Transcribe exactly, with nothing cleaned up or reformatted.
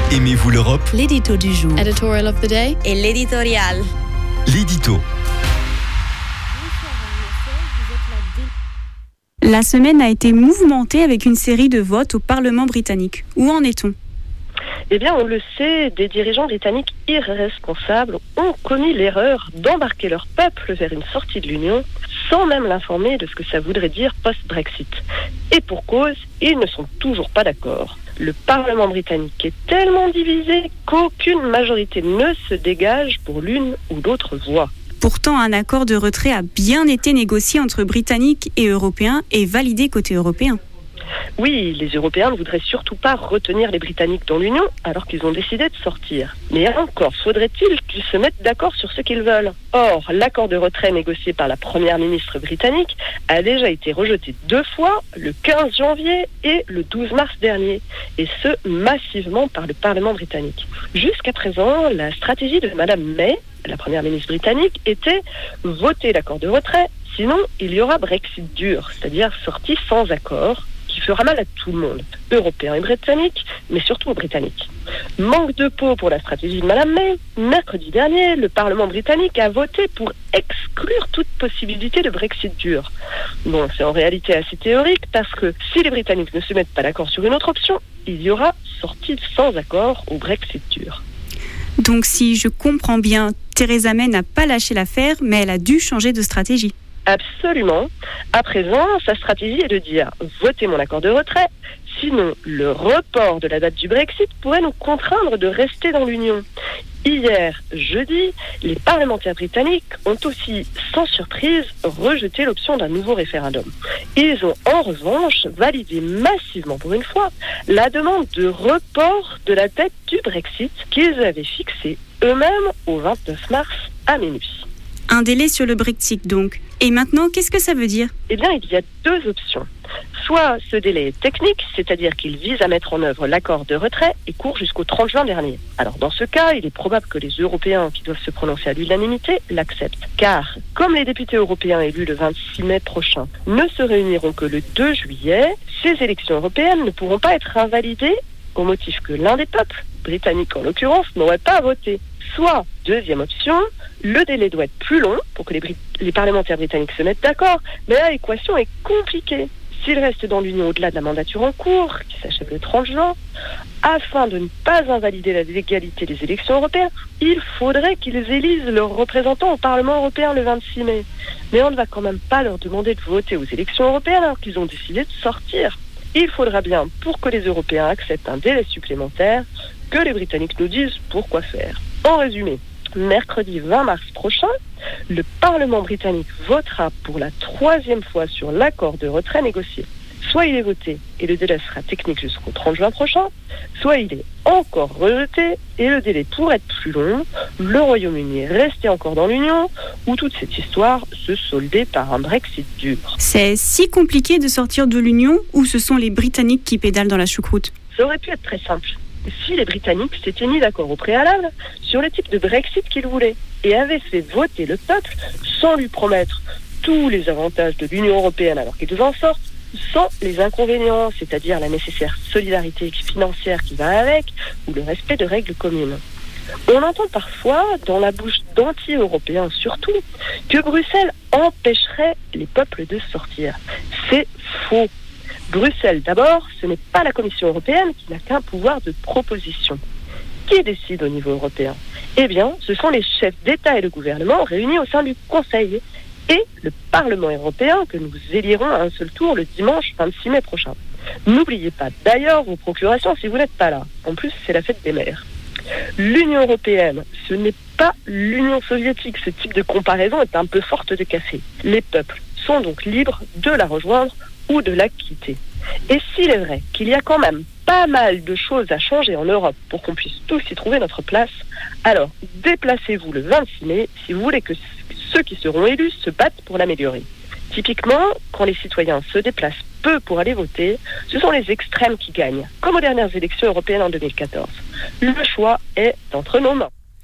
Aimez-vous l'Europe ? L'édito du jour. Editorial of the day. Et l'éditorial. L'édito. La semaine a été mouvementée avec une série de votes au Parlement britannique. Où en est-on ? Eh bien, on le sait, des dirigeants britanniques irresponsables ont commis l'erreur d'embarquer leur peuple vers une sortie de l'Union sans même l'informer de ce que ça voudrait dire post-Brexit. Et pour cause, ils ne sont toujours pas d'accord. Le Parlement britannique est tellement divisé qu'aucune majorité ne se dégage pour l'une ou l'autre voie. Pourtant, un accord de retrait a bien été négocié entre Britanniques et Européens et validé côté européen. Oui, les Européens ne voudraient surtout pas retenir les Britanniques dans l'Union alors qu'ils ont décidé de sortir. Mais encore faudrait-il qu'ils se mettent d'accord sur ce qu'ils veulent. Or, l'accord de retrait négocié par la première ministre britannique a déjà été rejeté deux fois, le quinze janvier et le douze mars dernier, et ce, massivement par le Parlement britannique. Jusqu'à présent, la stratégie de Madame May, la première ministre britannique, était voter l'accord de retrait, sinon il y aura Brexit dur, c'est-à-dire sortie sans accord, qui fera mal à tout le monde, Européens et Britanniques, mais surtout aux Britanniques. Manque de peau pour la stratégie de Madame May. Mercredi dernier, le Parlement britannique a voté pour exclure toute possibilité de Brexit dur. Bon, c'est en réalité assez théorique parce que si les Britanniques ne se mettent pas d'accord sur une autre option, il y aura sortie sans accord au Brexit dur. Donc si je comprends bien, Theresa May n'a pas lâché l'affaire, mais elle a dû changer de stratégie. Absolument. À présent, sa stratégie est de dire « votez mon accord de retrait », sinon le report de la date du Brexit pourrait nous contraindre de rester dans l'Union. Hier, jeudi, les parlementaires britanniques ont aussi, sans surprise, rejeté l'option d'un nouveau référendum. Ils ont en revanche validé massivement pour une fois la demande de report de la date du Brexit qu'ils avaient fixée eux-mêmes au vingt-neuf mars à minuit. Un délai sur le Brexit donc. Et maintenant, qu'est-ce que ça veut dire ? Eh bien, il y a deux options. Soit ce délai est technique, c'est-à-dire qu'il vise à mettre en œuvre l'accord de retrait et court jusqu'au trente juin dernier. Alors dans ce cas, il est probable que les Européens qui doivent se prononcer à l'unanimité l'acceptent. Car, comme les députés européens élus le vingt-six mai prochain ne se réuniront que le deux juillet, ces élections européennes ne pourront pas être invalidées au motif que l'un des peuples, britanniques en l'occurrence, n'aurait pas voté. Soit, deuxième option, le délai doit être plus long pour que les, Brit- les parlementaires britanniques se mettent d'accord, mais là l'équation est compliquée. S'ils restent dans l'Union au-delà de la mandature en cours, qui s'achève le trente juin, afin de ne pas invalider la légalité des élections européennes, il faudrait qu'ils élisent leurs représentants au Parlement européen le vingt-six mai. Mais on ne va quand même pas leur demander de voter aux élections européennes alors qu'ils ont décidé de sortir. Il faudra bien, pour que les Européens acceptent un délai supplémentaire, que les Britanniques nous disent pourquoi faire. En résumé, mercredi vingt mars prochain, le Parlement britannique votera pour la troisième fois sur l'accord de retrait négocié. Soit il est voté et le délai sera technique jusqu'au trente juin prochain, soit il est encore rejeté et le délai pourrait être plus long, le Royaume-Uni resté encore dans l'Union, ou toute cette histoire se solder par un Brexit dur. C'est si compliqué de sortir de l'Union ou ce sont les Britanniques qui pédalent dans la choucroute ? Ça aurait pu être très simple. Si les Britanniques s'étaient mis d'accord au préalable sur le type de Brexit qu'ils voulaient et avaient fait voter le peuple sans lui promettre tous les avantages de l'Union européenne alors qu'ils en sortent, sans les inconvénients, c'est-à-dire la nécessaire solidarité financière qui va avec ou le respect de règles communes. On entend parfois, dans la bouche d'anti-européens surtout, que Bruxelles empêcherait les peuples de sortir. C'est faux. Bruxelles, d'abord, ce n'est pas la Commission européenne qui n'a qu'un pouvoir de proposition. Qui décide au niveau européen ? Eh bien, ce sont les chefs d'État et de gouvernement réunis au sein du Conseil et le Parlement européen que nous élirons à un seul tour le dimanche vingt-six mai prochain. N'oubliez pas d'ailleurs vos procurations si vous n'êtes pas là. En plus, c'est la fête des mères. L'Union européenne, ce n'est pas l'Union soviétique. Ce type de comparaison est un peu forte de café. Les peuples sont donc libres de la rejoindre ou de la quitter. Et s'il est vrai qu'il y a quand même pas mal de choses à changer en Europe pour qu'on puisse tous y trouver notre place, alors déplacez-vous le vingt-six mai si vous voulez que ceux qui seront élus se battent pour l'améliorer. Typiquement, quand les citoyens se déplacent peu pour aller voter, ce sont les extrêmes qui gagnent, comme aux dernières élections européennes en deux mille quatorze. Le choix est entre nos mains.